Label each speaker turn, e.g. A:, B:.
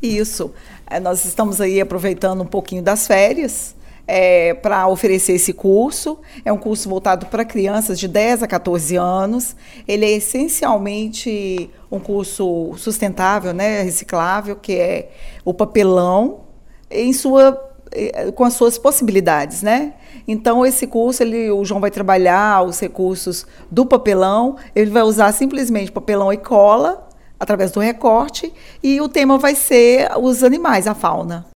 A: Isso. Nós estamos aí aproveitando um pouquinho das férias para oferecer esse curso. É um curso voltado para crianças de 10 a 14 anos. Ele é essencialmente um curso sustentável, né, reciclável, que é o papelão com as suas possibilidades, né? Então, esse curso, o João vai trabalhar os recursos do papelão, ele vai usar simplesmente papelão e cola, através do recorte, e o tema vai ser os animais, a fauna.